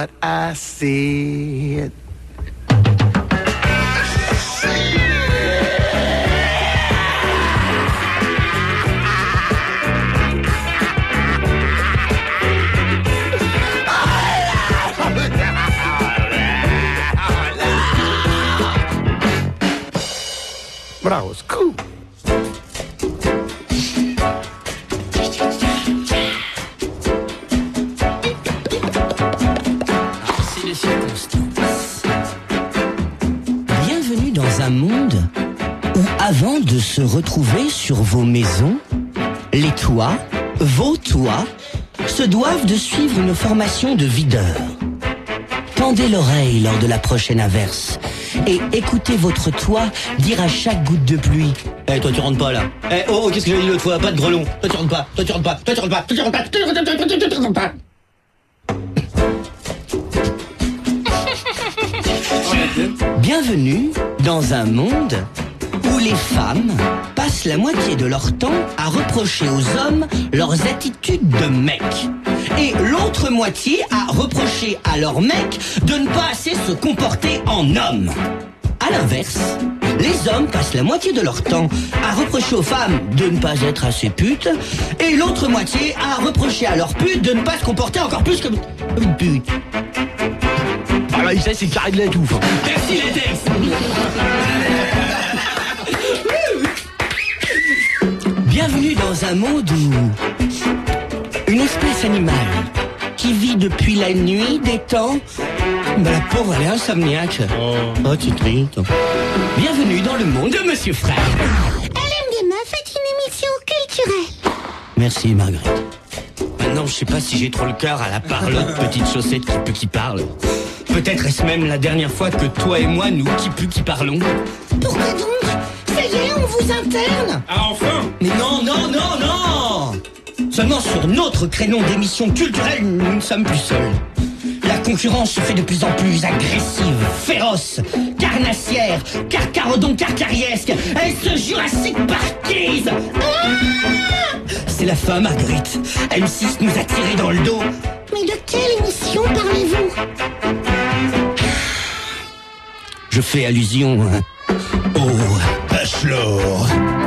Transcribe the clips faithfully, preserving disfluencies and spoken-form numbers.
what I said. But I was cool. Bienvenue dans un monde où, avant de se retrouver sur vos maisons, les toits, vos toits, se doivent de suivre une formation de videur. Tendez l'oreille lors de la prochaine averse et écoutez votre toit dire à chaque goutte de pluie: Eh, hey, toi tu rentres pas là. Eh, hey, oh, qu'est-ce que j'ai dit l'autre fois? Pas de grelon. Toi tu rentres pas, toi tu rentres pas, toi tu rentres pas, toi tu rentres pas, toi tu rentres pas, toi tu rentres pas. Bienvenue dans un monde où les femmes passent la moitié de leur temps à reprocher aux hommes leurs attitudes de mecs. Et l'autre moitié à reprocher à leurs mecs de ne pas assez se comporter en hommes. À l'inverse, les hommes passent la moitié de leur temps à reprocher aux femmes de ne pas être assez putes, et l'autre moitié à reprocher à leurs putes de ne pas se comporter encore plus comme une pute. Ah là, il sait, c'est carré de la touffe. Merci les textes. Bienvenue dans un monde où une espèce animale qui vit depuis la nuit des temps, bah, la pauvre elle est insomniaque. Oh, oh tu triste. Bienvenue dans le monde de Monsieur Frère. Elle aime des meufs est une émission culturelle. Merci Marguerite. Maintenant je sais pas si j'ai trop le cœur à la parlotte petite chaussette qui pue qui parle. Peut-être est-ce même la dernière fois que toi et moi nous qui pue qui parlons. Pourquoi donc? Ça y est, on vous interne. Ah enfin? Mais non, non, non, non. Seulement sur notre créneau d'émission culturelle, nous ne sommes plus seuls. La concurrence se fait de plus en plus agressive, féroce, carnassière, carcarodon carcariesque. Elle se jurassique parquise. Ah, c'est la fin, Marguerite. M six nous a tiré dans le dos. Mais de quelle émission parlez-vous? Je fais allusion hein, au Bachelor.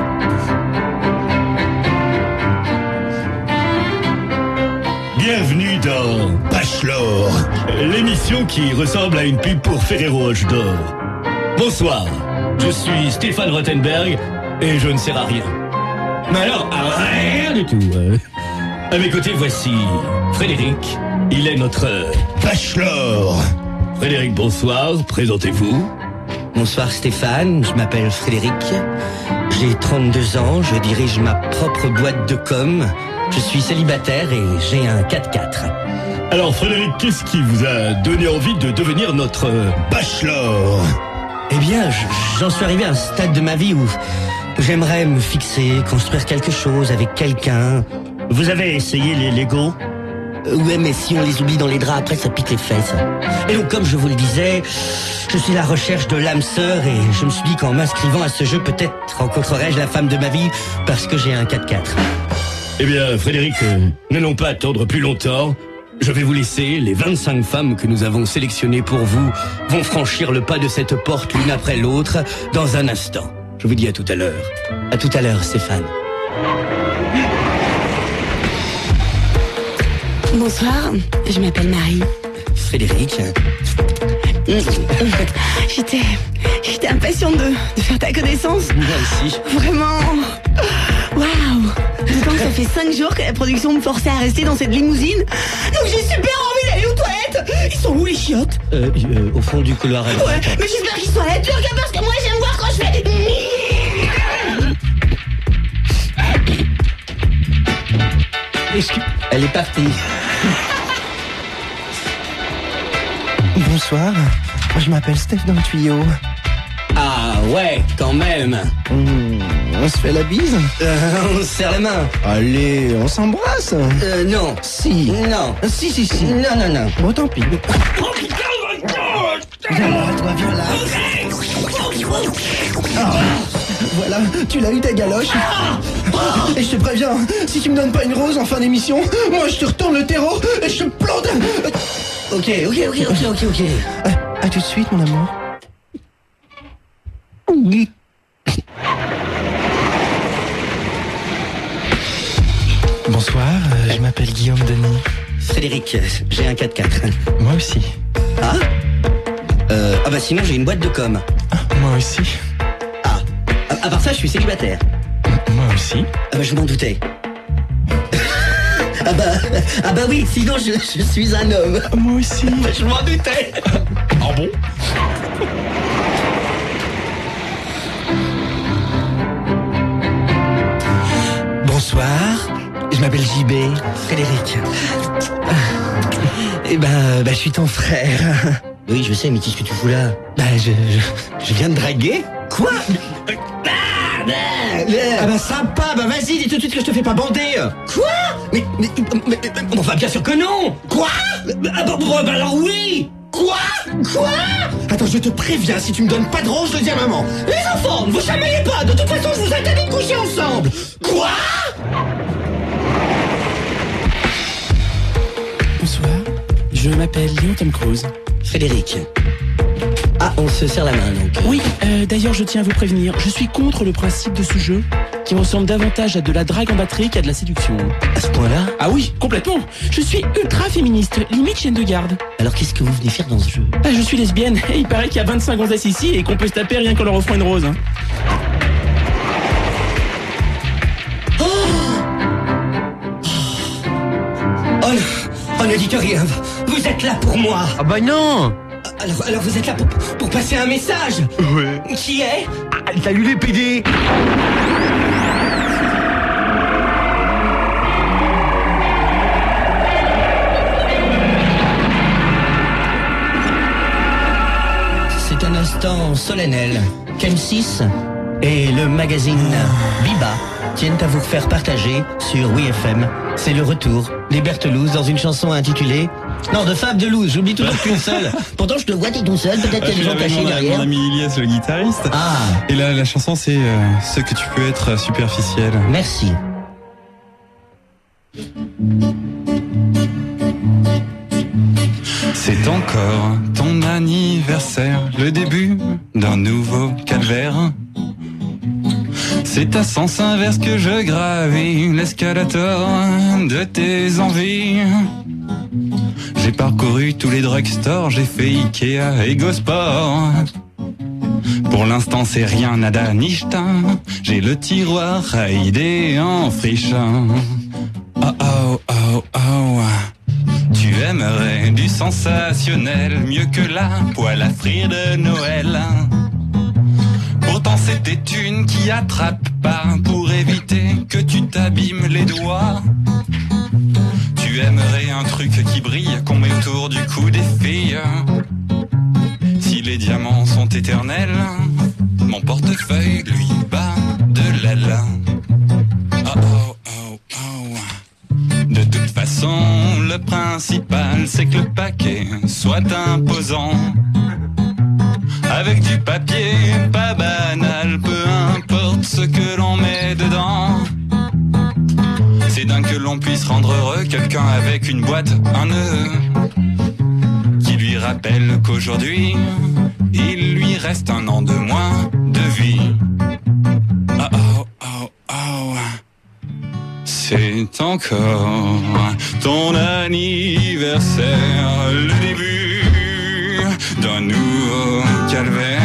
Bienvenue dans Bachelor, l'émission qui ressemble à une pub pour Ferrero Rocher d'Or. Bonsoir, je suis Stéphane Rothenberg et je ne sers à rien. Mais alors, à rien du tout. Euh. À mes côtés, voici Frédéric. Il est notre Bachelor. Frédéric, bonsoir, présentez-vous. Bonsoir Stéphane, je m'appelle Frédéric. J'ai trente-deux ans, je dirige ma propre boîte de com'. Je suis célibataire et j'ai un quatre-quatre. Alors Frédéric, qu'est-ce qui vous a donné envie de devenir notre Bachelor? Eh bien, j'en suis arrivé à un stade de ma vie où j'aimerais me fixer, construire quelque chose avec quelqu'un. Vous avez essayé les Lego? Euh, ouais, mais si on les oublie dans les draps, après ça pique les fesses. Et donc, comme je vous le disais, je suis à la recherche de l'âme sœur et je me suis dit qu'en m'inscrivant à ce jeu, peut-être rencontrerai-je la femme de ma vie parce que j'ai un quatre-quatre. Eh bien, Frédéric, euh, n'allons pas attendre plus longtemps. Je vais vous laisser. Les vingt-cinq femmes que nous avons sélectionnées pour vous vont franchir le pas de cette porte l'une après l'autre dans un instant. Je vous dis à tout à l'heure. À tout à l'heure, Stéphane. Bonsoir, je m'appelle Marie. Frédéric. J'étais... J'étais impatiente de, de faire ta connaissance. Moi aussi. Vraiment... Waouh! D'autant que ça fait cinq jours que la production me forçait à rester dans cette limousine. Donc j'ai super envie d'aller aux toilettes. Ils sont où les chiottes? Euh, euh, au fond du couloir. Ouais, ouais, mais j'espère qu'ils sont à la turque parce que moi j'aime voir quand je fais... Elle est partie. Bonsoir, je m'appelle Steph dans le tuyau. Ah ouais, quand même. Mmh, on se fait la bise? Euh, on se serre la main. Allez, on s'embrasse. Euh, non. Si. Non. Si, si, si. Non, non, non. Bon, tant pis. Viens là, toi, viens là. Ah, voilà, tu l'as eu ta galoche. Et je te préviens, si tu me donnes pas une rose en fin d'émission, moi je te retourne le terreau et je te plante. Ok, ok, ok, ok, ok, ok. À, à tout de suite, mon amour. Bonsoir, euh, je m'appelle Guillaume Denis. Frédéric, j'ai un quatre-quatre. Moi aussi. Ah euh, Ah bah sinon j'ai une boîte de com. Ah, moi aussi. Ah, à, à part ça je suis célibataire. Moi aussi. Ah bah je m'en doutais. ah bah ah bah oui, sinon je, je suis un homme. Moi aussi. Je m'en doutais. Ah bon? Bonsoir, je m'appelle J B. Frédéric. Eh ben, bah, je suis ton frère. Oui je sais, mais qu'est-ce que tu fous là? Bah, je, je, je viens de draguer. Quoi? Ah bah sympa, bah vas-y, dis tout de suite que je te fais pas bander. Quoi? Mais, mais, mais, mais, enfin bien sûr que non. Quoi? Ah bah, bah, bah alors oui. Quoi? Quoi? Attends, je te préviens, si tu me donnes pas de rond, je le dis à maman. Les enfants, ne vous chamaillez pas. De toute façon, je vous interdis de coucher ensemble. Quoi? Bonsoir, je m'appelle Léon Tom Cruise. Frédéric. Ah, on se serre la main donc. Oui, euh, d'ailleurs je tiens à vous prévenir, je suis contre le principe de ce jeu qui ressemble davantage à de la drague en batterie qu'à de la séduction. À ce point-là? Ah oui, complètement. Je suis ultra féministe, limite chaîne de garde. Alors qu'est-ce que vous venez faire dans ce jeu? Ah, je suis lesbienne et il paraît qu'il y a vingt-cinq gonzesses ici et qu'on peut se taper rien qu'en leur offrant une rose. Hein. Oh, oh, oh ne dites rien, vous êtes là pour moi. Ah bah non. Alors, alors vous êtes là pour, pour passer un message. Ouais. Qui est? Ah, salut les P D. C'est un instant solennel qu'M six et le magazine Biba tiennent à vous faire partager sur W F M. C'est le retour des Bertelouz dans une chanson intitulée... Non, de Fab de Louz, j'oublie toujours qu'une seule. Pourtant, je te vois, t'es tout seul, peut-être qu'il y a des gens cachés mon, derrière. Mon ami Ilias, le guitariste. Ah. Et là, la chanson, c'est euh, ce que tu peux être superficiel. Merci. C'est encore ton anniversaire, le début d'un nouveau calvaire. C'est à sens inverse que je gravis l'escalator de tes envies. J'ai parcouru tous les drugstores, j'ai fait Ikea et Gosport. Pour l'instant c'est rien, nada, nichta. J'ai le tiroir à idées en friche. Oh oh oh oh. Tu aimerais du sensationnel, mieux que la poêle à frire de Noël. Pourtant c'était une qui attrape pas, pour éviter que tu t'abîmes les doigts. Tu aimerais un truc qui brille, qu'on met autour du cou des filles. Si les diamants sont éternels, mon portefeuille lui bat de l'aile. Oh oh oh oh. De toute façon, le principal c'est que le paquet soit imposant. Avec du papier pas banal, peu importe ce que l'on met dedans. C'est dingue que l'on puisse rendre heureux quelqu'un avec une boîte, un nœud, qui lui rappelle qu'aujourd'hui, il lui reste un an de moins de vie. Oh oh oh oh. C'est encore ton anniversaire, le début d'un nouveau calvaire.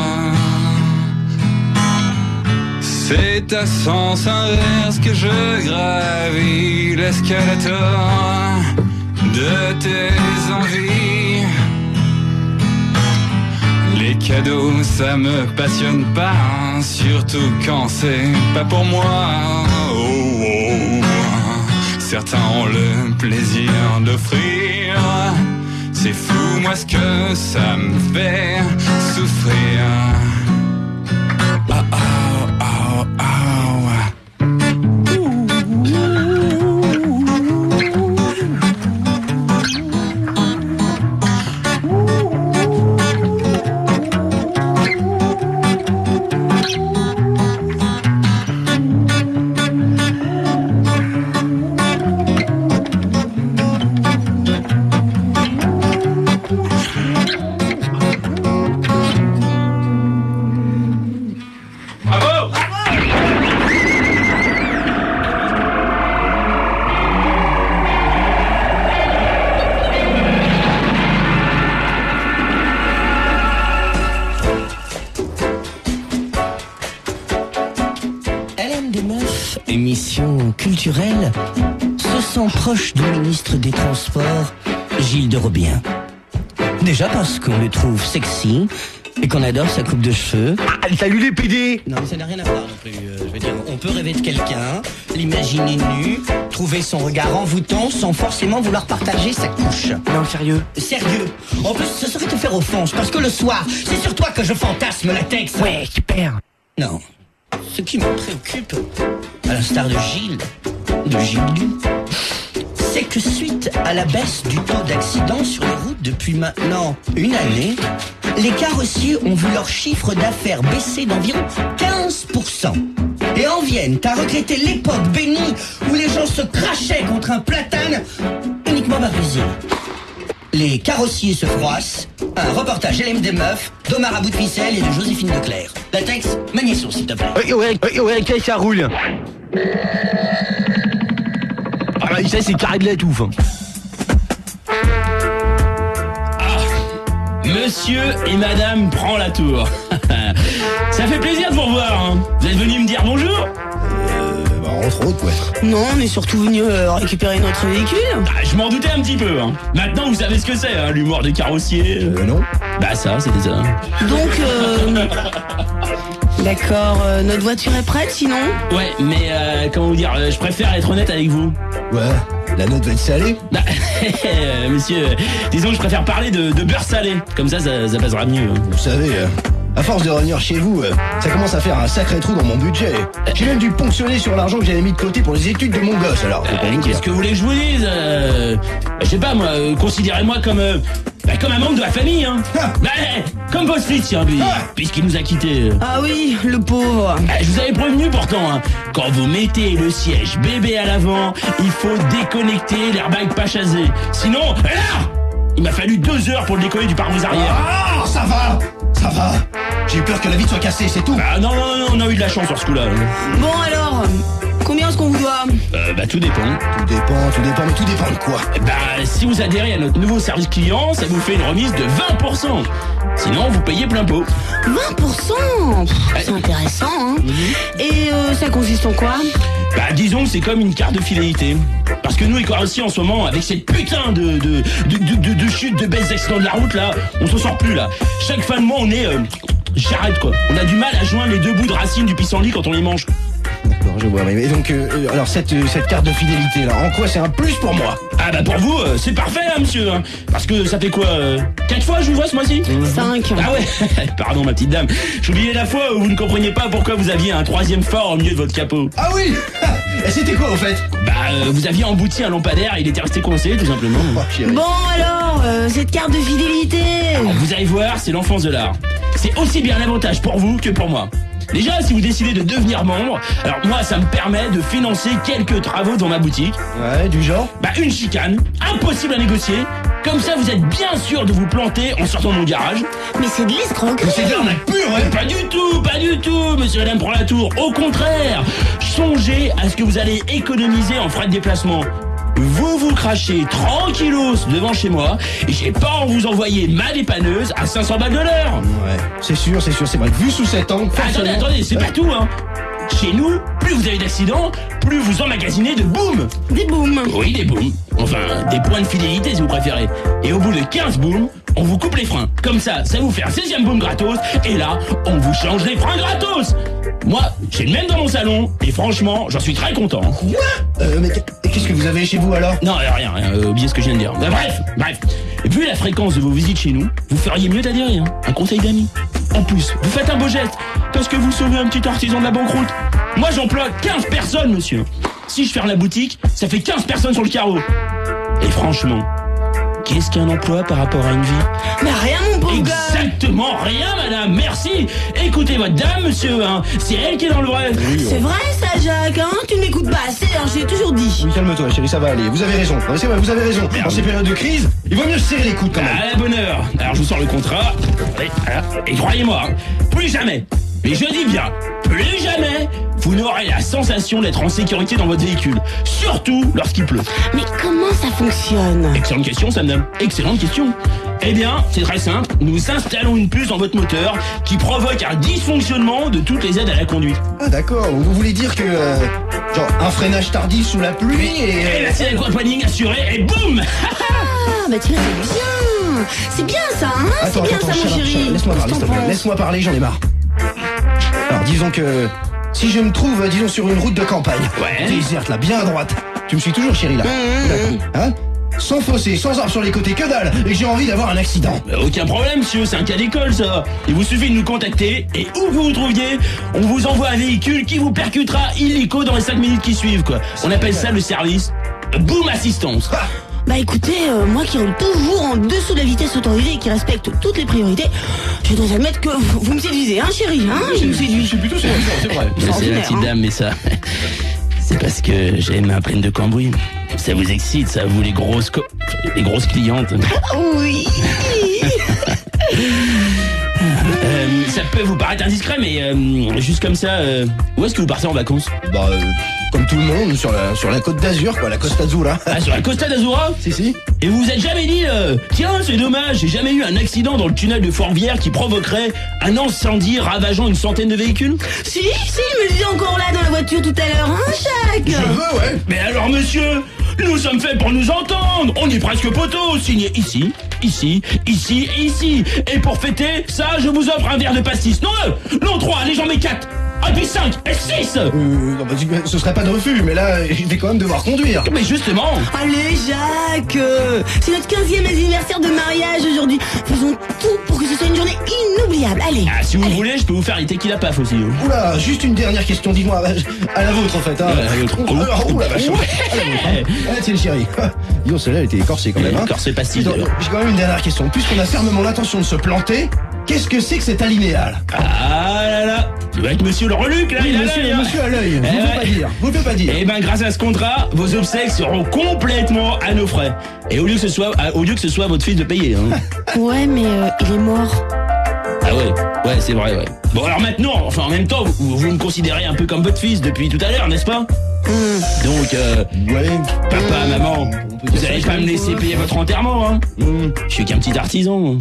C'est à sens inverse que je gravis l'escalator de tes envies. Les cadeaux, ça me passionne pas, surtout quand c'est pas pour moi. Oh, oh. Certains ont le plaisir d'offrir. C'est fou, moi, ce que ça me fait souffrir. Ah, ah. Oh, oh. des Meufs, émission culturelle, se sent proche du ministre des Transports, Gilles de Robien. Déjà parce qu'on le trouve sexy et qu'on adore sa coupe de cheveux. Ah, salut les P D. Non mais ça n'a rien à voir non plus. Euh, je veux dire, on peut rêver de quelqu'un, l'imaginer nu, trouver son regard envoûtant sans forcément vouloir partager sa couche. Non, sérieux. Sérieux. En plus, ce serait te faire offense parce que le soir, c'est sur toi que je fantasme la texte. Ouais, super. Non. Ce qui me préoccupe, à l'instar de Gilles, de Gilles, c'est que suite à la baisse du taux d'accidents sur les routes depuis maintenant une année, les carrossiers ont vu leur chiffre d'affaires baisser d'environ quinze pour cent. Et en viennent à regretter l'époque bénie où les gens se crachaient contre un platane uniquement barbusé. Les carrossiers se froissent. Un reportage L M des Meufs, d'Omar Aboud Ficelle et de Joséphine Leclerc. La texte, Magnéson, s'il te plaît. Ouais, ouais, ouais, ouais, ok, ça roule. Ah bah, ça, c'est carré de la touffe. Monsieur et madame prend la tour. Ça fait plaisir de vous revoir, hein. Vous êtes venu me dire bonjour? Euh, bah, entre autres, ouais. Non, on est surtout venu euh, récupérer notre véhicule. Ah, je m'en doutais un petit peu, hein. Maintenant vous savez ce que c'est, hein, l'humour des carrossiers. Euh, non. Bah ça, c'était ça. Donc, euh, d'accord, euh, notre voiture est prête sinon? Ouais, mais euh, comment vous dire, euh, je préfère être honnête avec vous. Ouais, la note va être salée. Bah, euh, monsieur, disons que je préfère parler de, de beurre salé. Comme ça, ça, ça passera mieux. hein. Vous savez, euh, à force de revenir chez vous, euh, ça commence à faire un sacré trou dans mon budget. J'ai même dû ponctionner sur l'argent que j'avais mis de côté pour les études de mon gosse, alors faut pas Euh, vous dire. Qu'est-ce que vous voulez que je vous dise euh, bah, Je sais pas, moi, euh, considérez-moi comme... euh, bah, comme un membre de la famille, hein. Ah. Bah, comme votre fils, tiens, puis, Ah. puisqu'il nous a quittés. euh. Ah oui, le pauvre. Bah, je vous avais prévenu pourtant, hein. Quand vous mettez le siège bébé à l'avant, il faut déconnecter l'airbag pas chasé. Sinon, là, il m'a fallu deux heures pour le décoller du pare-brise arrière. Ah, ça va, ça va. J'ai eu peur que la vitre soit cassée, c'est tout. Bah, non, non, non, on a eu de la chance sur ce coup-là. Bon alors, combien est-ce qu'on vous doit? Euh, bah, tout dépend. Tout dépend, tout dépend, mais tout dépend de quoi? Bah, si vous adhérez à notre nouveau service client, ça vous fait une remise de vingt pour cent. Sinon, vous payez plein pot. vingt pour cent. Pff, c'est intéressant, hein. Et euh, ça consiste en quoi? Bah, disons que c'est comme une carte de fidélité. Parce que nous, les carrossiers, en ce moment, avec cette putain de, de, de, de, de, de chute, de baisse d'accident de la route, là, on s'en sort plus, là. Chaque fin de mois, on est... Euh, J'arrête, quoi. On a du mal à joindre les deux bouts de racine du pissenlit quand on les mange. D'accord, je vois. Mais, mais donc, euh, euh, alors cette, euh, cette carte de fidélité, là, en quoi c'est un plus pour moi? Ah bah pour vous, euh, c'est parfait, hein, monsieur. Hein. Parce que ça fait quoi euh, quatre fois je vous vois ce mois-ci? Cinq. Ah ouais. Pardon, ma petite dame. J'oubliais la fois où vous ne compreniez pas pourquoi vous aviez un troisième phare au milieu de votre capot. Ah oui. Et c'était quoi, au fait? Bah, euh, vous aviez embouti un lampadaire et il était resté coincé, tout simplement. Oh, chérie. Bon alors, euh, cette carte de fidélité. Alors, vous allez voir, c'est l'enfance de l'art. C'est aussi bien un avantage pour vous que pour moi. Déjà, si vous décidez de devenir membre, alors moi, ça me permet de financer quelques travaux dans ma boutique. Ouais, du genre? Bah, une chicane, impossible à négocier. Comme ça, vous êtes bien sûr de vous planter en sortant de mon garage. Mais c'est de l'escroquerie. C'est de l'arnaque pure, ouais. Pas du tout, pas du tout, monsieur et madame prend la tour. Au contraire, songez à ce que vous allez économiser en frais de déplacement. Vous vous crachez tranquillos devant chez moi et j'ai pas à vous envoyer ma dépanneuse à cinq cents balles de l'heure. Ouais, c'est sûr, c'est sûr, c'est vrai. Vu sous cet angle, Attendez, forcément- attendez, c'est pas tout, hein. Chez nous, plus vous avez d'accidents, plus vous emmagasinez de booms. Des booms. Oui, des booms. Enfin, des points de fidélité si vous préférez. Et au bout de quinze booms, on vous coupe les freins. Comme ça, ça vous fait un seizième boom gratos. Et là, on vous change les freins gratos. Moi, j'ai le même dans mon salon. Et franchement, j'en suis très content. Quoi? Euh, mais qu'est-ce que vous avez chez vous, alors? Non, euh, rien, rien, euh, oubliez ce que je viens de dire. Bah, bref, bref. Vu la fréquence de vos visites chez nous, vous feriez mieux d'adhérer, hein. Un conseil d'amis. En plus, vous faites un beau geste, parce que vous sauvez un petit artisan de la banqueroute. Moi, j'emploie quinze personnes, monsieur. Si je ferme la boutique, ça fait quinze personnes sur le carreau. Et franchement, qu'est-ce qu'un emploi par rapport à une vie? Mais rien, mon pauvre gars. Exactement rien, madame, merci. Écoutez votre dame, monsieur, hein. C'est elle qui est dans le vrai. C'est vrai ça, Jacques, hein? Tu ne m'écoutes pas assez, hein, j'ai toujours dit. Oui, calme-toi, chérie, ça va aller. Vous avez raison. Ouais, c'est vrai, vous avez raison. En ces périodes de crise, il vaut mieux se serrer les coudes, quand même. À la bonne heure. Alors je vous sors le contrat. Allez, voilà. Et croyez-moi, hein, plus jamais, mais je dis bien, plus jamais, vous n'aurez la sensation d'être en sécurité dans votre véhicule. Surtout lorsqu'il pleut. Mais comment ça fonctionne? Excellente question, Samdam. Excellente question. Eh bien, c'est très simple. Nous installons une puce dans votre moteur qui provoque un dysfonctionnement de toutes les aides à la conduite. Ah d'accord, vous voulez dire que... euh, genre un freinage tardif sous la pluie et... Et la selle aquaplaning assurée et boum. Ah, bah tu vois, c'est bien. C'est bien ça, hein? C'est bien ça, mon Charlotte, chéri. Charlotte, laisse-moi parler, s'il te plaît. Laisse-moi parler, j'en ai marre. Alors, disons que... Si je me trouve, euh, disons, sur une route de campagne, Ouais. déserte, là, bien à droite. Tu me suis toujours, chérie, là. Mmh, Hein? Sans fossé, sans arbre sur les côtés, que dalle. Et j'ai envie d'avoir un accident. Bah, aucun problème, monsieur, c'est un cas d'école, ça. Il vous suffit de nous contacter et où que vous vous trouviez, on vous envoie un véhicule qui vous percutera illico dans les cinq minutes qui suivent, quoi. On appelle ça le service Boom Assistance. Ah, Bah écoutez, euh, moi qui roule toujours en dessous de la vitesse autorisée et qui respecte toutes les priorités, je dois admettre que vous, vous me séduisez, hein chérie, hein? Je me séduis. je suis plutôt sûr, c'est vrai. Je sais, la Extraordinaire, petite hein. dame, mais ça... C'est parce que j'ai une main pleine de cambouis. Ça vous excite, ça, vous les grosses co... les grosses clientes. Oui. Euh, ça peut vous paraître indiscret, mais euh, juste comme ça, euh, où est-ce que vous partez en vacances? Bah, euh, comme tout le monde, sur la, sur la côte d'Azur, quoi, la Costa Azura. Ah, sur la Costa d'Azura? Si, si. Et vous vous êtes jamais dit, euh, tiens, c'est dommage, j'ai jamais eu un accident dans le tunnel de Fourvière qui provoquerait un incendie ravageant une centaine de véhicules? Si, si, il me le dit encore là dans la voiture tout à l'heure, hein, Jacques? Je veux, ouais. Mais alors, monsieur, nous sommes faits pour nous entendre. On est presque poteaux, signé ici, ici, ici, ici. Et pour fêter, ça, je vous offre un verre de pastis. Non deux, non trois, allez, j'en mets quatre. Ah, puis cinq, et six. Euh, non, bah, ce serait pas de refus, mais là, je vais quand même devoir conduire. Mais justement. Allez, Jacques, euh, c'est notre quinzième anniversaire de mariage aujourd'hui. Faisons tout pour que ce soit une journée inoubliable. Allez. Ah, si vous allez. voulez, je peux vous faire les tequila paf aussi. hein. Oula, juste une dernière question, dis-moi, à la vôtre en fait. Hein. Ouais, à la vôtre. Oula, oula, vache. À la vôtre. Hein. Ah, tiens, chérie. Yo, celle-là, elle était écorcée quand même. Hein. Écorcée pastis, J'ai d'ailleurs. j'ai quand même une dernière question. Puisqu'on a fermement l'intention de se planter, qu'est-ce que c'est que cet alinéal? Ah là là. Tu vois que monsieur le reluc, là, Oui, il a monsieur, l'œil, hein. monsieur à l'œil. Vous Eh ne ouais. pouvez pas dire. Vous ne pouvez pas dire. Eh ben, grâce à ce contrat, vos obsèques seront complètement à nos frais. Et au lieu que ce soit, à- au lieu que ce soit votre fils de payer, hein. Ouais, mais euh, il est mort. Ah ouais, ouais, c'est vrai, ouais. Bon, alors maintenant, enfin, en même temps, vous, vous me considérez un peu comme votre fils depuis tout à l'heure, n'est-ce pas? Donc, euh, Ouais. papa, maman, On peut vous dire allez ça, pas je me laisser pense. payer votre enterrement, hein? Je suis qu'un petit artisan, moi.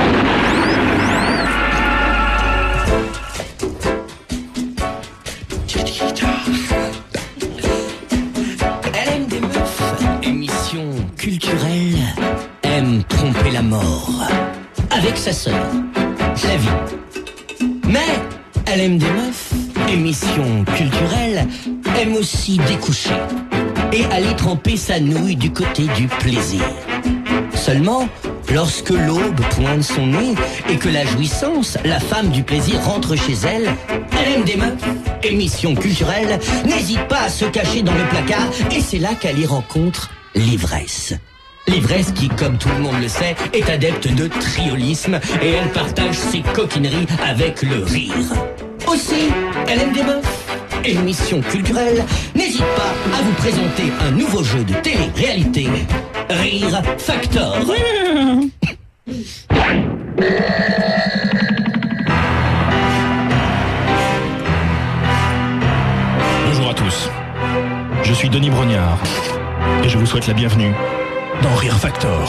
Elle aime des meufs, émission culturelle, aime tromper la mort. Avec sa sœur, la vie. Mais elle aime des meufs, émission culturelle, aime aussi découcher. Et aller tremper sa nouille du côté du plaisir. Seulement, lorsque l'aube pointe son nez et que la jouissance, la femme du plaisir rentre chez elle, elle aime des meufs, émission culturelle, n'hésite pas à se cacher dans le placard et c'est là qu'elle y rencontre l'ivresse. L'ivresse qui, comme tout le monde le sait, est adepte de triolisme et elle partage ses coquineries avec le rire. Aussi, elle aime des meufs. Émission culturelle, n'hésite pas à vous présenter un nouveau jeu de télé-réalité, Rire Factor. Bonjour à tous. Je suis Denis Brognard et je vous souhaite la bienvenue dans Rire Factor.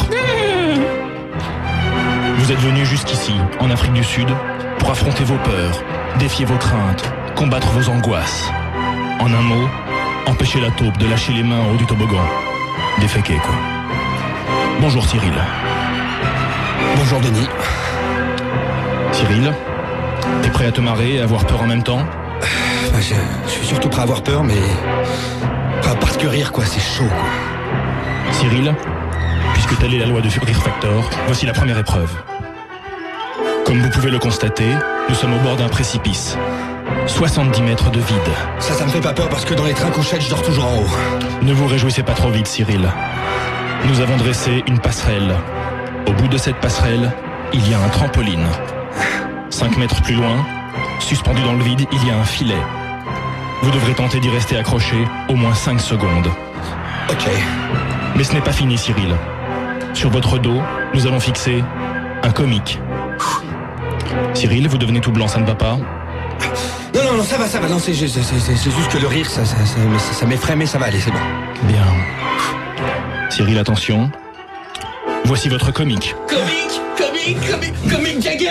Vous êtes venus jusqu'ici, en Afrique du Sud, pour affronter vos peurs, défier vos craintes, combattre vos angoisses. En un mot, empêcher la taupe de lâcher les mains en haut du toboggan. Déféquer, quoi. Bonjour Cyril. Bonjour Denis. Cyril, t'es prêt à te marrer et avoir peur en même temps? Je, je suis surtout prêt à avoir peur, mais... Enfin, parce que rire, quoi, c'est chaud, quoi. Cyril, puisque telle est la loi de Rire Factor, voici la première épreuve. Comme vous pouvez le constater, nous sommes au bord d'un précipice. soixante-dix mètres de vide. Ça, ça me fait pas peur parce que dans les trains couchettes, je dors toujours en haut. Ne vous réjouissez pas trop vite, Cyril. Nous avons dressé une passerelle. Au bout de cette passerelle, il y a un trampoline. Cinq mètres plus loin, suspendu dans le vide, il y a un filet. Vous devrez tenter d'y rester accroché au moins cinq secondes. Ok. Mais ce n'est pas fini, Cyril. Sur votre dos, nous allons fixer un comique. Cyril, vous devenez tout blanc, ça ne va pas? Non, non, non, ça va, ça va. Non, c'est c'est- c'est- c'est- c'est juste que le rire, ça, ça, ça, mais ça, ça m'effraie, mais ça va aller, c'est bon. Bien. Cyril, attention. Voici votre comique. Comique, comique, comique, comique Jagger.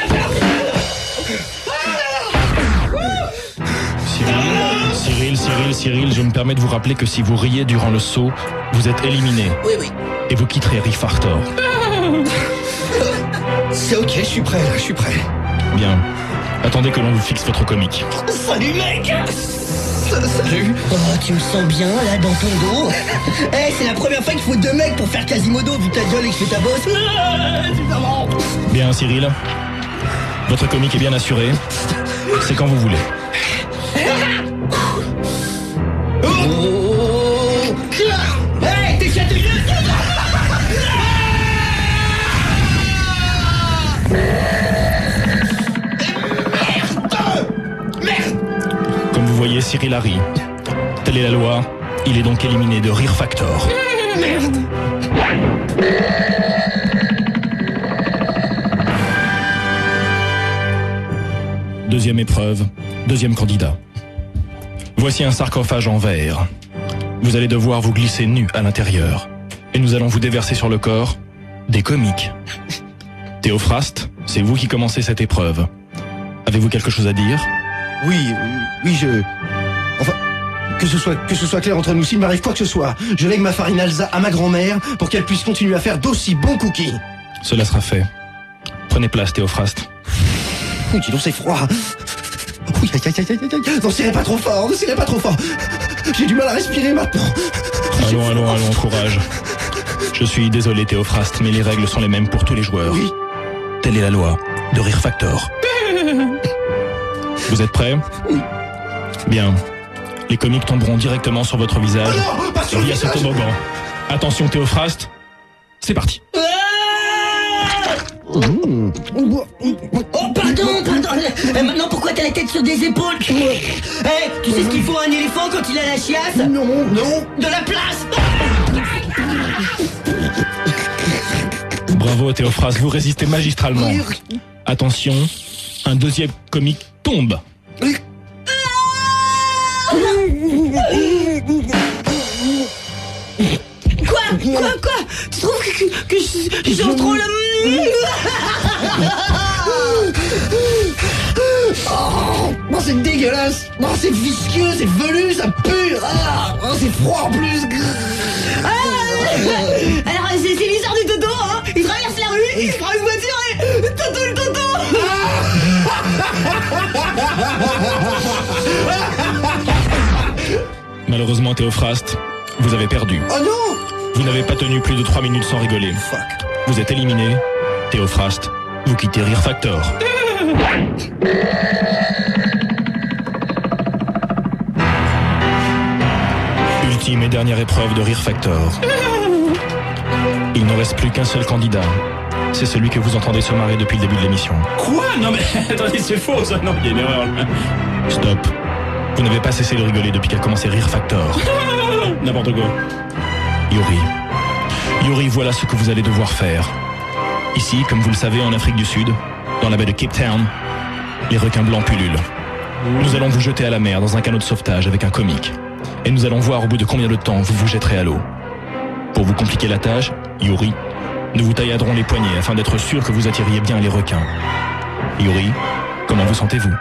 Cyril, Cyril, Cyril, Cyril, je me permets de vous rappeler que si vous riez durant le saut, vous êtes éliminé. Oui, oui. Et vous quitterez Rire Factor. C'est ok, je suis prêt, là, je suis prêt. Bien. Attendez que l'on vous fixe votre comique. Salut mec. Salut. Oh, tu me sens bien là dans ton dos. Eh, c'est la première fois qu'il faut deux mecs pour faire Quasimodo vu ta gueule et que je fais ta bosse. Ah, c'est marrant. Bien, Cyril. Votre comique est bien assurée. C'est quand vous voulez. Oh. Hey, t'es chatouilleux. Comme vous voyez, Cyril a ri. Telle est la loi. Il est donc éliminé de Rire Factor. Merde. Deuxième épreuve, deuxième candidat. Voici un sarcophage en verre. Vous allez devoir vous glisser nu à l'intérieur. Et nous allons vous déverser sur le corps des comiques. Théophraste, c'est vous qui commencez cette épreuve. Avez-vous quelque chose à dire? Oui, oui, je... Enfin, que ce soit, que ce soit clair entre nous, s'il m'arrive quoi que ce soit, je lègue ma farine Alsa à ma grand-mère pour qu'elle puisse continuer à faire d'aussi bons cookies. Cela sera fait. Prenez place, Théophraste. Oui, dis donc, c'est froid. Oui, aïe, aïe, aïe, aïe, aïe. Non, serrez pas trop fort, ne serrez pas trop fort. J'ai du mal à respirer maintenant. Allons, allons, allons, courage. Je suis désolé, Théophraste, mais les règles sont les mêmes pour tous les joueurs. Oui. Telle est la loi de Rire Factor. Vous êtes prêts? Oui. Bien. Les comiques tomberont directement sur votre visage Oh non, pas sur le via ce visage. toboggan. Attention, Théophraste. C'est parti. Oh, pardon, pardon. Eh, maintenant, pourquoi t'as la tête sur des épaules? Eh, tu sais ce qu'il faut à un éléphant quand il a la chiasse? Non, non. De la place. Bravo, Théophraste, vous résistez magistralement. Attention, un deuxième comique tombe. Quoi? Quoi? Quoi? Tu trouves que, que, que je, je trop le... Oh, non, c'est dégueulasse. Non, c'est visqueux, c'est velu, ça pue. Ah, oh, c'est froid en plus. Ah, alors, c'est c'est l'histoire du Toto, hein. Il traverse la rue, il se prend une voiture et... Toto le Toto. Malheureusement, Théophraste, vous avez perdu. Oh non. Vous n'avez pas tenu plus de trois minutes sans rigoler. Fuck. Vous êtes éliminé. Théophraste, vous quittez Rire Factor. Ultime et dernière épreuve de Rire Factor. Il ne reste plus qu'un seul candidat. C'est celui que vous entendez se marrer depuis le début de l'émission. Quoi? Non mais attendez, c'est faux ça. Non, il y a une erreur là. Stop. Vous n'avez pas cessé de rigoler depuis qu'a commencé Rire Factor. N'importe quoi. Yuri. Yuri, voilà ce que vous allez devoir faire. Ici, comme vous le savez, en Afrique du Sud, dans la baie de Cape Town, les requins blancs pullulent. Nous allons vous jeter à la mer dans un canot de sauvetage avec un comique. Et nous allons voir au bout de combien de temps vous vous jetterez à l'eau. Pour vous compliquer la tâche, Yuri, nous vous tailladrons les poignets afin d'être sûr que vous attiriez bien les requins. Yuri, comment vous sentez-vous?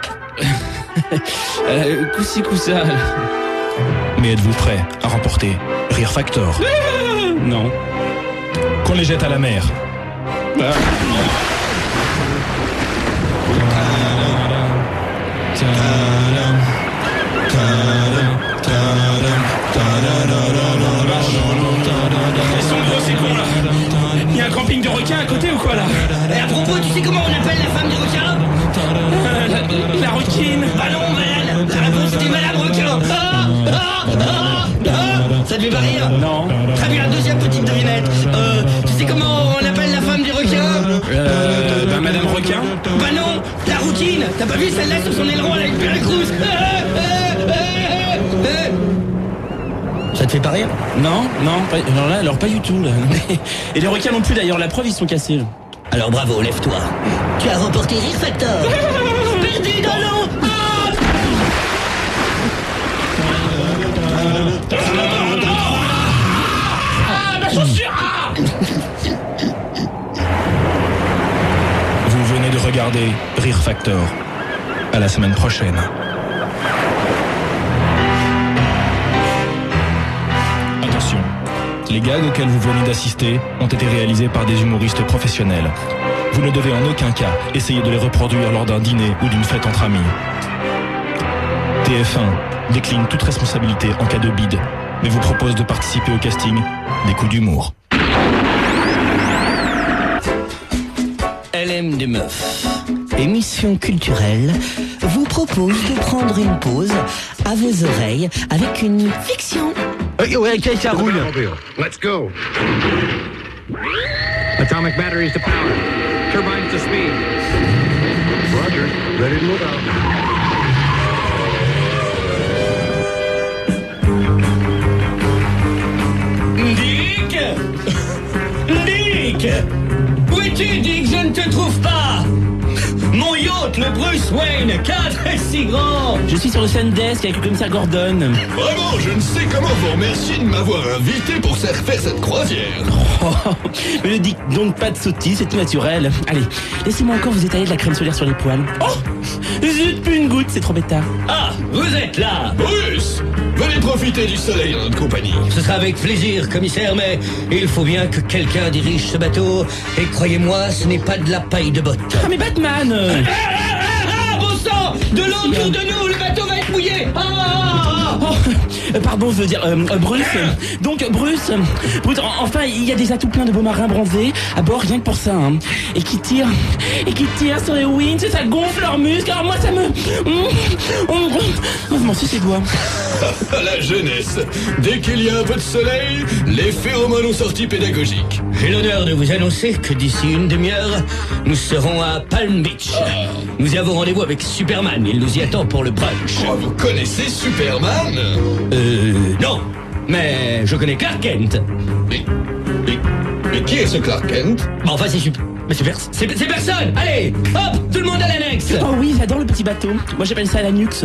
Euh, coup-ci, coup-ça. Mais êtes-vous prêt à remporter Rire Factor? Non. Qu'on les jette à la mer. Ah. Ils sont gros ces cons là. Il y a un camping de requins à côté ou quoi là? Et à propos, tu sais comment on appelle la femme du requin? Euh, la, la requine. Ah non, Madame. La réponse c'était Madame Requin. Ah, ah, ah, ah. Ça te fait pas rire? Non. Très bien, deuxième petite devinette. Euh, tu sais comment on appelle la femme du requin? Euh, bah, Madame Requin. Bah non, la routine. T'as pas vu celle-là sur son aileron, elle a une péricrous. Ça te fait pas rire? Non, non, pas, alors là, alors pas du tout là. Et les requins non plus d'ailleurs, la preuve ils sont cassés là. Alors bravo, lève-toi. Tu as remporté Rire Factor. Perdu dans l'eau. Ah, Rire Factor. À la semaine prochaine. Attention, les gags auxquels vous venez d'assister ont été réalisés par des humoristes professionnels. Vous ne devez en aucun cas essayer de les reproduire lors d'un dîner ou d'une fête entre amis. T F un décline toute responsabilité en cas de bide, mais vous propose de participer au casting des coups d'humour. L M des meufs, émission culturelle, vous propose de prendre une pause à vos oreilles avec une fiction. Ouais, ouais, Erika, ça roule. Let's go. Atomic batteries to power. Turbines to speed. Roger. Ready to move out. Dick Dick Où es-tu, Dick? Je ne te trouve pas. Mon yacht, le Bruce Wayne, quatre et si grand. Je suis sur le Sundesk avec le commissaire Gordon. Vraiment, je ne sais comment vous remercier de m'avoir invité pour faire cette croisière. Oh, mais ne dites donc pas de sottises, c'est tout naturel. Allez, laissez-moi encore vous étaler de la crème solaire sur les poils. Oh, zut, plus une goutte, c'est trop bêta. Ah, vous êtes là. Bruce, venez profiter du soleil en notre compagnie. Ce sera avec plaisir, commissaire, mais il faut bien que quelqu'un dirige ce bateau. Et croyez-moi, ce n'est pas de la paille de botte. Ah, mais Batman. Ah, ah, ah, ah, bon sang, de l'eau autour de nous, le bateau va être mouillé. Ah, ah, ah. Oh, euh, pardon, je veux dire, euh, euh, Bruce. Donc, Bruce, euh, Bruce, en- enfin, il y a des atouts pleins de beaux marins bronzés à bord, rien que pour ça, hein. Et qui tirent, et qui tirent sur les winds, ça gonfle leurs muscles. Alors moi, ça me... Oh, je m'en suis ses doigts. La jeunesse. Dès qu'il y a un peu de soleil, les phéromones ont sorti pédagogique. J'ai l'honneur de vous annoncer que d'ici une demi-heure, nous serons à Palm Beach. Nous y avons rendez-vous avec Superman. Il nous y attend pour le brunch. Oh, vous connaissez Superman? Euh, non. Mais je connais Clark Kent. Mais, mais, mais qui est ce Clark Kent? Enfin, c'est super... Mais c'est, pers- c'est, c'est personne. Allez, hop, tout le monde à l'annexe. Oh oui, j'adore le petit bateau. Moi, j'appelle ça la Nux.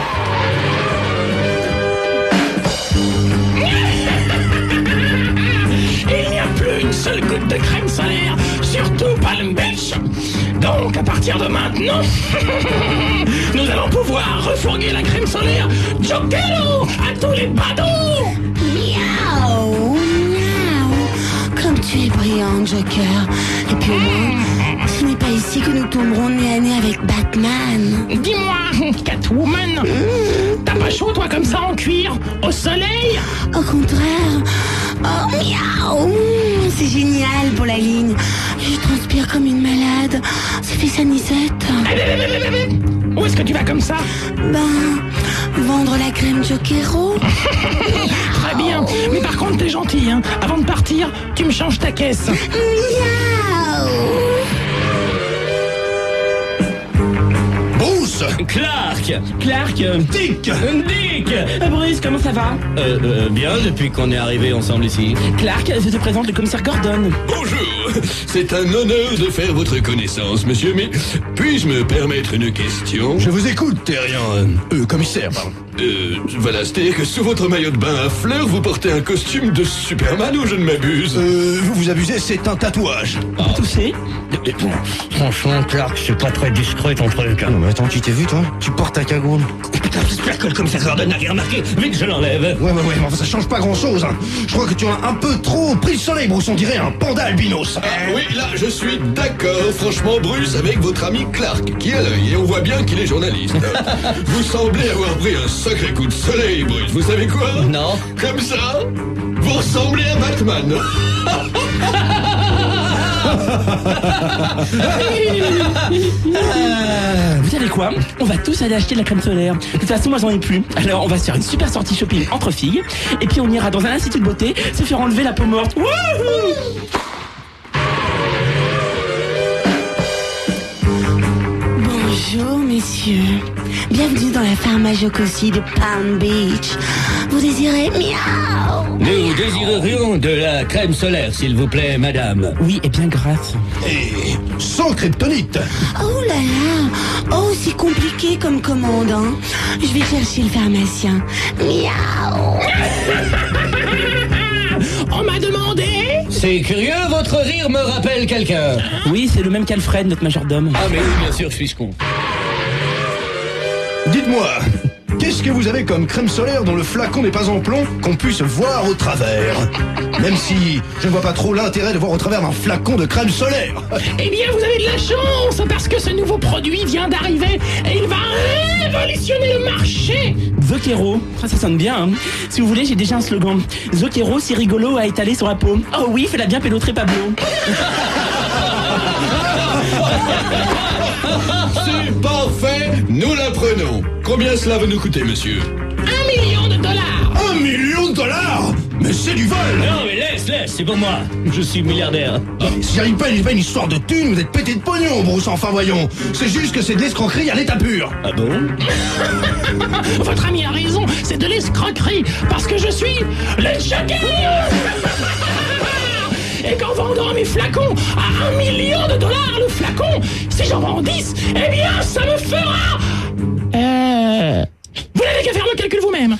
Il n'y a plus une seule goutte de crème solaire, surtout Palm Beach. Donc, à partir de maintenant, nous allons pouvoir refourguer la crème solaire Jokero à tous les badauds. Miaou, miaou. Comme tu es brillant, Joker. Et puis au moins, ce n'est pas ici que nous tomberons nez à nez avec Batman. Dis-moi, Catwoman, t'as pas chaud toi comme ça en cuir, au soleil? Au contraire. Oh, miaou. C'est génial pour la ligne. Je transpire comme une malade. Ça fait sa nisette. Où est-ce que tu vas comme ça? Ben, vendre la crème Jokero. Très bien, mais par contre t'es gentil, hein. Avant de partir, tu me changes ta caisse. Miaou. Bruce! Clark. Clark. euh, Dick! Dick. euh, Bruce, comment ça va? Euh, euh, bien, depuis qu'on est arrivés ensemble ici. Clark, je te présente le commissaire Gordon. Bonjour! C'est un honneur de faire votre connaissance, monsieur, mais puis-je me permettre une question? Je vous écoute, Terrien. Euh, euh, commissaire, pardon. Euh, voilà, c'est-à-dire que sous votre maillot de bain à fleurs, vous portez un costume de Superman ou je ne m'abuse? Euh, vous vous abusez, c'est un tatouage. On peut tousser? Franchement, Clark, c'est pas très discret ton truc. Non mais attends, tu t'es vu toi? Tu portes ta cagoule. Putain, j'espère que le commissaire Gordon n'a rien remarqué. Vite, je l'enlève. Ouais, ouais, ouais, mais enfin, ça change pas grand chose, hein. Je crois que tu as un peu trop pris le soleil, Bruce, on dirait un panda albinos. Ah oui, là, je suis d'accord, franchement, Bruce, avec votre ami Clark, qui a l'œil, et on voit bien qu'il est journaliste. Vous semblez avoir pris un sacré coup de soleil, Bruce. Vous savez quoi? Non. Comme ça, vous ressemblez à Batman. Vous savez quoi? On va tous aller acheter de la crème solaire. De toute façon, moi j'en ai plus. Alors on va se faire une super sortie shopping entre filles. Et puis on ira dans un institut de beauté se faire enlever la peau morte. Wouhou! Bonjour, messieurs. Bienvenue dans la pharma Jocosi de Palm Beach. Vous désirez miaou? Nous désirerions de la crème solaire, s'il vous plaît, madame. Oui, et bien grâce. Et sans kryptonite. Oh là là. Oh, c'est compliqué comme commande, hein. Je vais chercher le pharmacien. Miaou. On m'a demandé... C'est curieux, votre rire me rappelle quelqu'un. Oui, c'est le même qu'Alfred, notre majordome. Ah mais oui, bien sûr, je suis ce con. Dites-moi, qu'est-ce que vous avez comme crème solaire dont le flacon n'est pas en plomb qu'on puisse voir au travers? Même si je ne vois pas trop l'intérêt de voir au travers d'un flacon de crème solaire. Eh bien, vous avez de la chance, parce que ce nouveau produit vient d'arriver et il va révolutionner le marché. Zoquero, ah, ça sonne bien. Hein. Si vous voulez, j'ai déjà un slogan. Zoquero, si rigolo à étaler sur la peau. Oh oui, fais-la bien pelotrer Pablo. C'est parfait, nous la prenons. Combien cela va nous coûter, monsieur? Un million de dollars. Un million de dollars? Mais c'est du vol! Non mais laisse, laisse, c'est pour moi. Je suis milliardaire. Oh, si j'arrive pas, il pas une histoire de thunes, vous êtes pété de pognon, Bruce, enfin voyons. C'est juste que c'est de l'escroquerie à l'état pur. Ah bon? Votre ami a raison, c'est de l'escroquerie, parce que je suis le Joker. Et qu'en vendant mes flacons à un million de dollars le flacon, si j'en vends dix, eh bien ça me fera... Euh... Vous n'avez qu'à faire le calcul vous-même.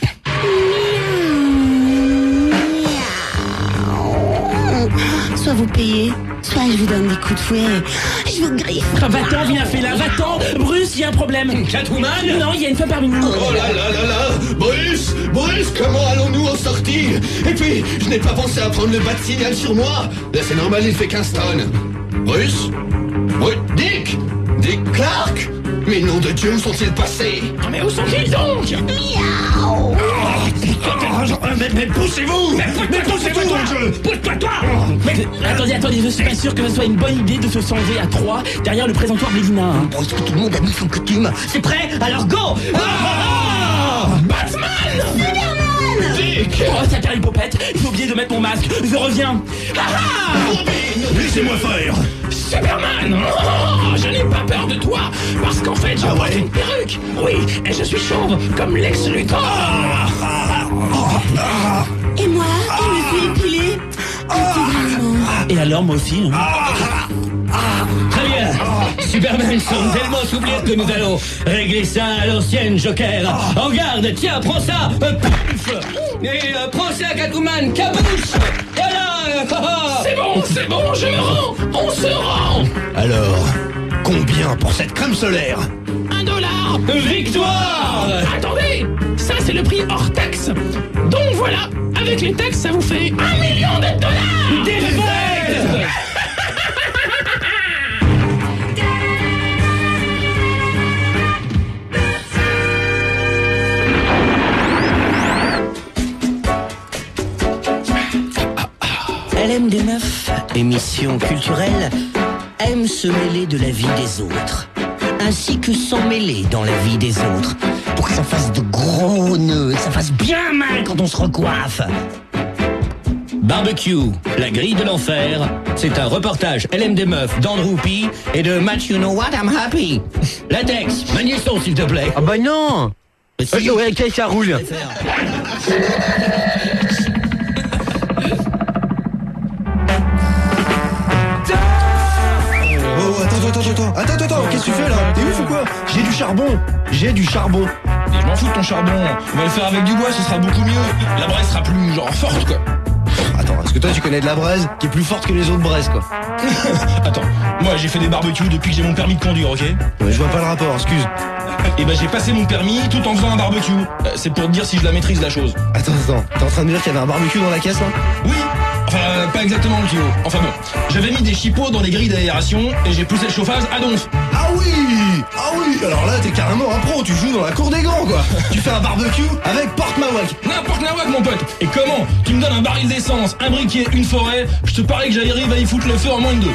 Soit vous payez, soit je vous donne des coups de fouet. Je vous griffe. Ah, va-t'en, viens, fais-la, va-t'en. Bruce, il y a un problème. Catwoman? Non, il y a une femme parmi nous. Oh là là là là! Bruce! Bruce, comment allons-nous en sortir? Et puis, je n'ai pas pensé à prendre le bas de signal sur moi. Là, c'est normal, il fait quinze tonnes. Bruce? Bruce? Dick? Dick Clark? Mais nom de Dieu, où sont-ils passés? Mais où sont-ils donc? Miaou. Mais, mais poussez-vous! Mais poussez-vous, mon Dieu! Pousse-toi, toi! Mais, attendez, attendez, je suis pas sûr que ce soit une bonne idée de se changer à trois derrière le présentoir Blésina. Hein. Bon, est-ce que tout le monde a mis son coutume? C'est prêt? Alors go! Ah, ah, Batman! Superman! Dick! Oh, ça perd une popette, il faut oublier de mettre mon masque, je reviens. Ah, ah, Laissez-moi faire! Superman! Oh, je n'ai pas peur de toi, parce qu'en fait, je Ah porte ouais? une perruque. Oui, et je suis chauve comme Lex Luthor. Et moi, je me suis épilée intégralement. Et alors, moi aussi. Hein. Très bien. Superman sont tellement souplir que nous allons régler ça à l'ancienne, Joker. En garde, tiens, prends ça. euh, Pouf. Et euh, prends ça, Catwoman, cabouche. Voilà. euh, C'est bon, c'est bon, je me rends. On se rend. Alors, combien pour cette crème solaire? Un dollar. Victoire. Attendez, ça c'est le prix hors taxe. Donc voilà, avec les taxes, ça vous fait un million de dollars. Défaite. L M des meufs, émission culturelle, aime se mêler de la vie des autres, ainsi que s'en mêler dans la vie des autres, pour que ça fasse de gros nœuds et que ça fasse bien mal quand on se recoiffe. Barbecue, la grille de l'enfer. C'est un reportage L M des meufs d'Andrew P. et de Match You Know What I'm Happy. Latex, maniez le son s'il te plaît. Ah bah non. Si. Euh, ouais, ok, ça roule. Oh, attends, attends, attends, attends, attends, attends, qu'est-ce que tu fais là? T'es ouf ou quoi? J'ai du charbon, j'ai du charbon. Et je m'en fous de ton charbon. On va le faire avec du bois, ce sera beaucoup mieux. La braise sera plus genre forte quoi. Attends, est-ce que toi tu connais de la braise qui est plus forte que les autres braises quoi? Attends, moi j'ai fait des barbecues depuis que j'ai mon permis de conduire, ok? Ouais, je vois pas le rapport, excuse. Et ben j'ai passé mon permis tout en faisant un barbecue. Euh, C'est pour te dire si je la maîtrise la chose. Attends, attends, t'es en train de me dire qu'il y avait un barbecue dans la caisse là? Oui, enfin euh, pas exactement le kilo. Enfin bon, j'avais mis des chipots dans les grilles d'aération et j'ai poussé le chauffage à donf. Ah oui! Ah oui! Alors là t'es carrément un pro, tu joues dans la cour des grands quoi! Tu fais un barbecue avec porte-mawak! N'importe nawak mon pote. Et comment? Tu me donnes un baril d'essence, un briquet, une forêt, je te parie que j'arrive à y foutre le feu en moins de deux.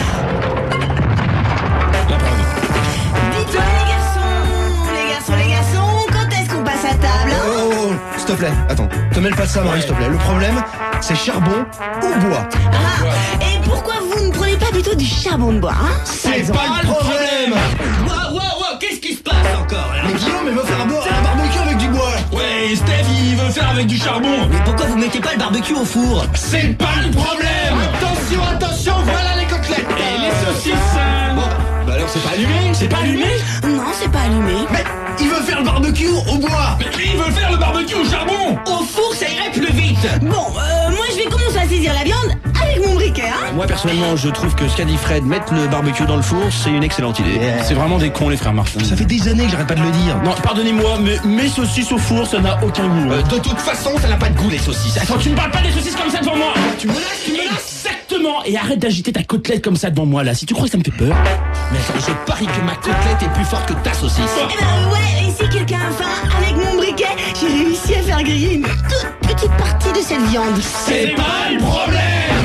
La preuve. Dites-moi les garçons, les garçons, les garçons, quand est-ce qu'on passe à table hein? Oh, oh, oh, s'il te plaît, attends, te mêle pas de ça Marie s'il te plaît. Le problème, c'est charbon ou bois. Ah, et pourquoi vous ne prenez pas plutôt du charbon de bois hein? C'est pas le problème! Waouh, waouh, waouh, qu'est-ce qui se passe encore là? Mais Guillaume, il veut faire un, bo- un barbecue avec du bois! Ouais, Steph il veut faire avec du charbon. Mais pourquoi vous mettez pas le barbecue au four? C'est pas le problème. Attention, attention, voilà les côtelettes! Et les saucisses. Bon, bah alors c'est pas allumé? C'est pas allumé? Non, c'est pas allumé. Mais il veut faire le barbecue au bois. Mais il veut faire le barbecue au charbon. Au four, ça irait plus vite. Bon, euh, moi je vais commencer à saisir la viande avec mon briquet, hein. Moi personnellement, je trouve que ce qu'a dit Fred, mettre le barbecue dans le four, c'est une excellente idée. C'est vraiment des cons les frères Martin. Ça fait des années que j'arrête pas de le dire. Non, pardonnez-moi, mais mes saucisses au four, ça n'a aucun goût. Euh, de toute façon, ça n'a pas de goût, les saucisses. Attends, tu me parles pas des saucisses comme ça devant moi. Tu me lasses, tu me lasses. Exactement. Et arrête d'agiter ta côtelette comme ça devant moi là. Si tu crois que ça me fait peur. Mais attends, je parie que ma côtelette est plus forte que ta saucisse. Eh ben ouais, et si quelqu'un a faim, avec mon briquet, j'ai réussi à faire griller une toute petite partie de cette viande. C'est pas le problème.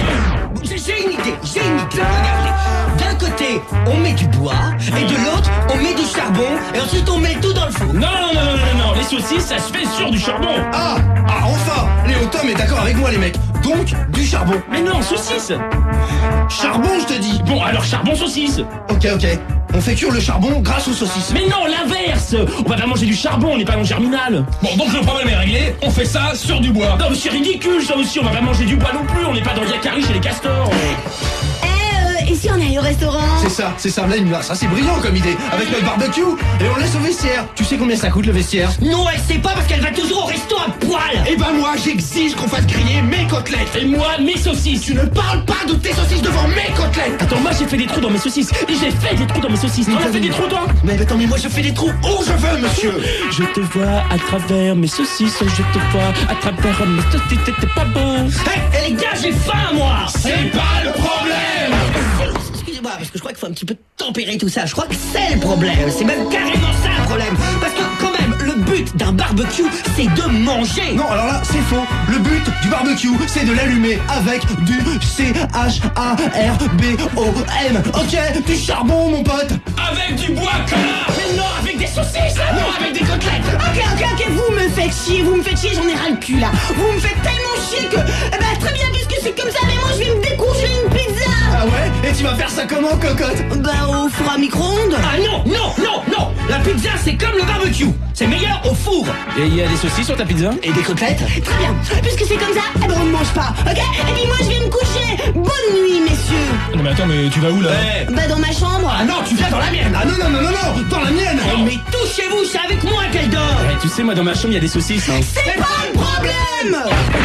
J'ai une idée, j'ai une idée. Regardez. D'un côté, on met du bois, et de l'autre, on met du charbon, et ensuite on met tout dans le four. Non, non, non, non, non, non. Les saucisses, ça se fait sur du charbon. Ah, ah enfin, Léo Tom est d'accord avec moi les mecs. Donc, du charbon. Mais non, saucisses. Charbon, je te dis. Bon, alors charbon, saucisse. Ok, ok. On fait cuire le charbon grâce aux saucisses. Mais non, l'inverse. On va pas manger du charbon, on n'est pas dans le germinal. Bon, donc le problème est réglé. On fait ça sur du bois. Non, mais c'est ridicule ça aussi. On va pas manger du bois non plus. On n'est pas dans le Yakari chez les castors. Eh, euh, et si on allait au restaurant? C'est ça, c'est ça, là, il me l'a- ça c'est brillant comme idée. Avec notre barbecue, et on laisse au vestiaire. Tu sais combien ça coûte le vestiaire? Non, elle sait pas parce qu'elle va toujours au resto à poil. Eh ben moi, j'exige qu'on fasse griller mes côtelettes. Et moi, mes saucisses. Tu ne parles pas de tes saucisses devant mes côtelettes. Attends, moi j'ai fait des trous dans mes saucisses. Et j'ai fait des trous dans mes saucisses. T'en as fait des trous toi? Mais attends, mais moi je fais des trous où je veux, monsieur. Je te vois à travers mes saucisses. Je te vois à travers mes saucisses. T'es pas bon. Hé, hey, les gars, j'ai faim, moi. C'est pas le problème. Excusez-moi, parce que je crois qu'il faut un petit peu tempérer tout ça. Je crois que c'est le problème. C'est même carrément ça le problème. Parce que quand même, le but d'un barbecue, c'est de manger. Non, alors là, c'est faux. Le but du barbecue, c'est de l'allumer avec du C H A R B O M. Ok, du charbon, mon pote. Avec du bois, connard. Mais non, avec des saucisses. Non, avec des côtelettes. Ok, ok, ok, vous me faites chier, vous me faites chier, j'en ai ras le cul là. Vous me faites tellement chier que... Eh ben très bien, puisque c'est comme ça, mais moi je vais me décongeler une pizza. Ah ouais? Et tu vas faire ça comment, cocotte? Bah au four à micro-ondes. Ah non, non, non, non. La pizza, c'est comme le barbecue. C'est meilleur au four. Et il y a des saucisses sur ta pizza? Et des côtelettes. Très bien, puisque c'est comme ça, eh ben on ne mange pas, ok? Et puis moi je vais me coucher. Bonne nuit, messieurs. Non mais attends, mais tu vas où là? Ouais. Bah dans ma chambre. Ah non, tu viens dans la mienne. Ah non, non, non, non, non, dans la mienne. Oh, mais touchez-vous, c'est avec moi qu'elle dort. Ouais, tu sais, moi dans ma chambre il y a des saucisses. Hein. C'est pas le problème.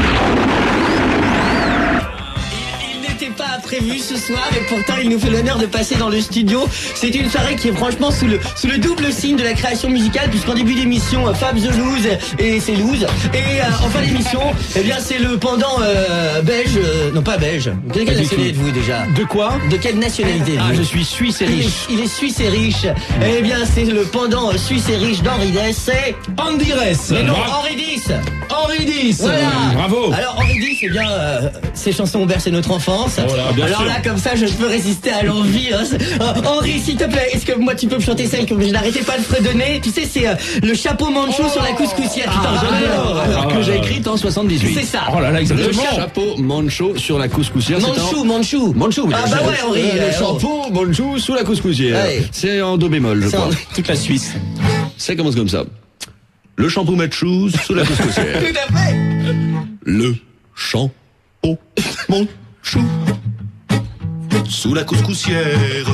Il n'était pas prévu ce soir et pourtant il nous fait l'honneur de passer dans le studio. C'est une soirée qui est franchement sous le, sous le double signe de la création musicale, puisqu'en début d'émission, euh, Fab the Loose et c'est Loose. Et euh, en fin d'émission, eh bien c'est le pendant euh, belge, euh, non pas belge. De quelle nationalité êtes-vous déjà? De quoi? De quelle nationalité Ah, êtes-vous? je suis suisse et Il est, riche. il est suisse et riche. Eh bien c'est le pendant euh, suisse et riche d'Henri Dess, c'est... Andy Ress. Mais non, Bravo. Henri Dess. Henri Dess. Voilà. Bravo. Alors Henri Dess, eh bien, euh, ces chansons ont bercé notre enfance. Oh là, bien Alors sûr. là, comme ça, je peux résister à l'envie. Hein. Euh, Henri, s'il te plaît, est-ce que moi tu peux me chanter celle que je n'arrêtais pas de fredonner? Tu sais, c'est euh, le chapeau manchot sur la couscoussière. Putain, j'adore. Alors que j'ai écrite en soixante-dix-huit. C'est ça. Oh là là, Le exactement. chapeau manchot sur la couscoussière. c'est Manchou, en- Manchou. Manchou, oui. Ah bah ouais, Henri. Euh, euh, Le chapeau manchot sous la couscoussière. Ouais. C'est en do bémol, je C'est crois. en- Toute la Suisse. Ça commence comme ça. Le shampoo manchou sous la couscoussière. Tout à fait. Le shampoo manchou sous la couscoussière.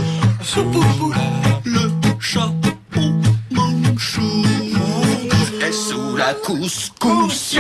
Le chapeau manchou est sous la couscoussière.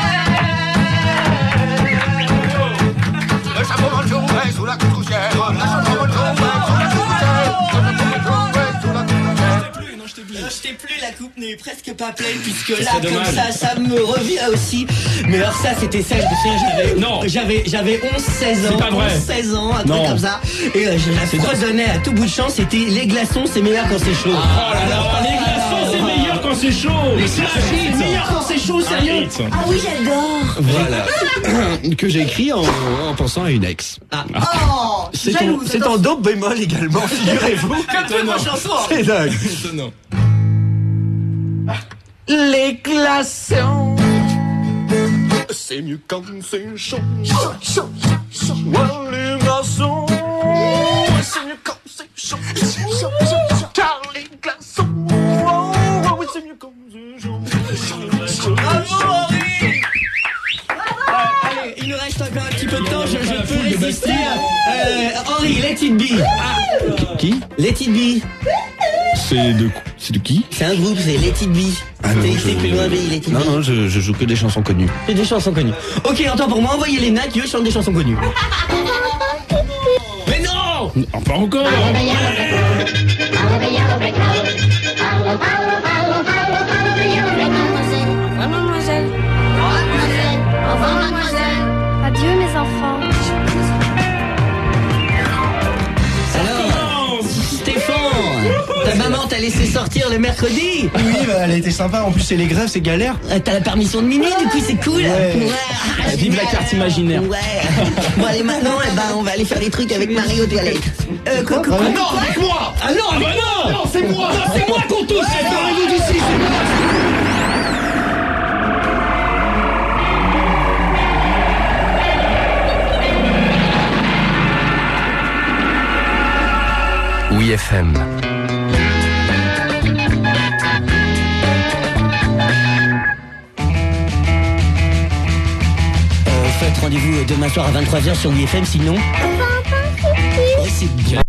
Le chapeau manchou est sous la couscoussière. Le chapeau manchou est sous la couscoussière. Le chapeau manchou est sous la couscoussière. Je t'ai plus, la coupe n'est presque pas pleine, puisque Ça là, serait comme dommage. ça, ça me revient aussi. Mais alors ça, c'était ça, je me souviens, j'avais... Non. J'avais, j'avais onze seize ans. C'est pas vrai. onze seize ans, un Non. truc comme ça. Et euh, je la C'est fredonnais à tout bout de champ, c'était les glaçons, c'est meilleur quand c'est chaud. Oh là là, les glaçons c'est meilleur quand c'est chaud. Les glaçons, c'est meilleur quand c'est chaud, sérieux. Ah oui, j'adore. Voilà. Que j'ai écrit en, en pensant à une ex. Ah. Oh, C'est en, jalouse. c'est en do bémol également, figurez-vous. Comme toutes vos chansons. C'est dingue. Étonnant. Les glaçons. C'est mieux quand c'est chaud. Chaud, chaud, chaud. Ouais, les glaçons. C'est mieux quand c'est chaud. Chaud, chaud, chaud. Car les glaçons. Oh, oui, c'est mieux quand c'est chaud. Chaud, chaud, Bravo, Henri. Euh, allez, il nous reste encore un petit peu de temps, je, je peux résister. Euh, Henri, let it be. Qui? Let it be. C'est de, c'est de qui? C'est un groupe, c'est Let It Be. Ah non, C'est je- c'est plus loin, Let It Be. Non, non, je, je joue que des chansons connues. C'est des chansons connues. Ok, attends, pour moi, envoyez les nains qui eux chantent des chansons connues. Mais non! Non, pas encore. Mademoiselle. Au revoir, mademoiselle. Adieu, mes enfants. Alors, Stéphane, ta maman t'a laissé sortir le mercredi. Oui, bah, elle a été sympa. En plus, c'est les grèves, c'est galère. Euh, T'as la permission de minuit, du coup, c'est cool. Ouais. Ah, Vive la génial. carte imaginaire. Ouais. Bon, allez, maintenant, eh ben, on va aller faire des trucs avec Marie aux toilettes. Euh, quoi, quoi, Ah, quoi, non, quoi Avec moi. Ah non, Ah bah non! Non, c'est moi. Non, c'est moi qu'on touche, c'est Barrez-vous d'ici, c'est moi. Oui F M. Euh, faites rendez-vous demain soir à vingt-trois heures sur W F M, sinon... Oui, c'est bien.